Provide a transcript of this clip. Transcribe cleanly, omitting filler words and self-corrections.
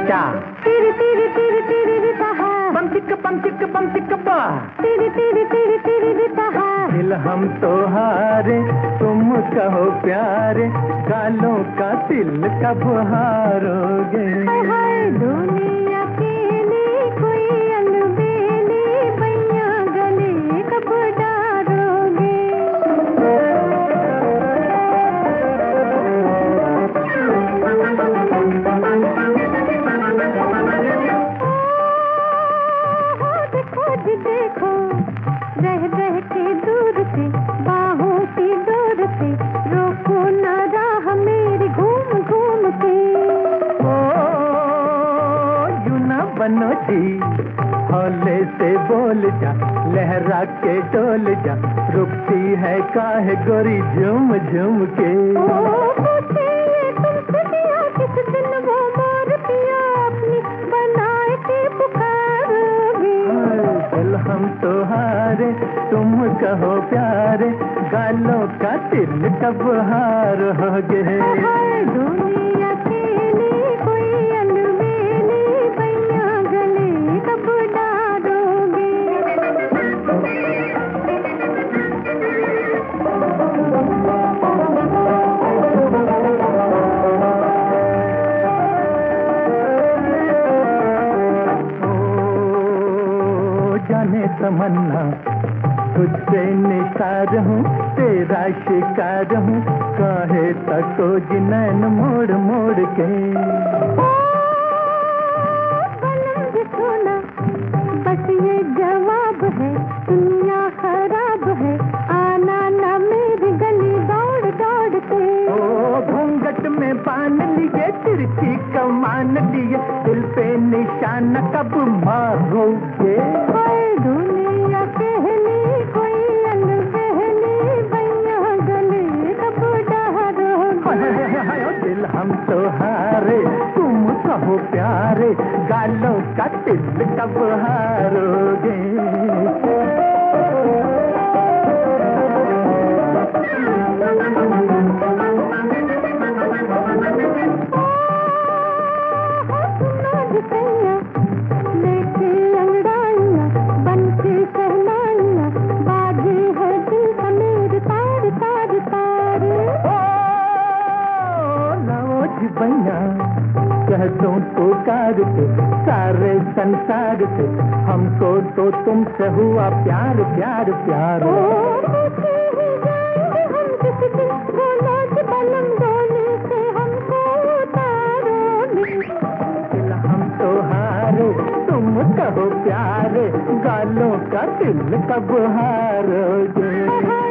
चा तेरे तेरे तेरे तेरे रितहा बम चिक बा तेरे तेरे तेरे तेरे रितहा दिल हम तो हारे तुम कहो प्यारे गालों का दिल कब हारोगे। हाय हाय डोली अकेली कोई अलबेली बैया गले कब डारोगे। देखो रह रह के दूर से बाहों की डोर से रोको ना राह मेरी घूम घूम के। ओ यूं ना बनो जी हौले से बोल जा लहरा के डोल जा रुकती है काहे गोरी झूम झूम के। पूछे तुमसे दिया किस दिन वो मोर पिया अपनी बनाए के पुकारोगे। दिल हम तो हारे तुम कहो प्यारे गालों का दिल कब हारोगे। डोली अकेली कोई अलबेली बैया गले कब डारोगे। जाने तमन्ना तुझसे निसार हूँ तेरा शिकार हूँ काहे तको जिनैन मोड़ मोड़ के। सोना बस ये जवाब है दुनिया खराब है आना ना मेरी गली दौड़ दौड़ के। ओ घूंघट में बांध लिए तिरछी कमान लिए दिल पे निशान कब मारोगे। दुनिया कहली कोई अनबहली बैया गले कब डारोगे। दिल हम तो हारे तुम कहो प्यारे गालों का दिल कब हारोगे। लेके अंगड़ाइयाँ बन के सहनाइयाँ बाजे है दिल का मेरे तार तार तार। नौज भैया कह दूं पुकार के सारे संसार से हमको तो तुमसे हुआ प्यार प्यार प्यार। हम किसी दिन बोलो कि बलम डोली से हमको उतारोगे। दिल हम तो हारे तुम कहो प्यारे गालों का दिल कब हारोगे।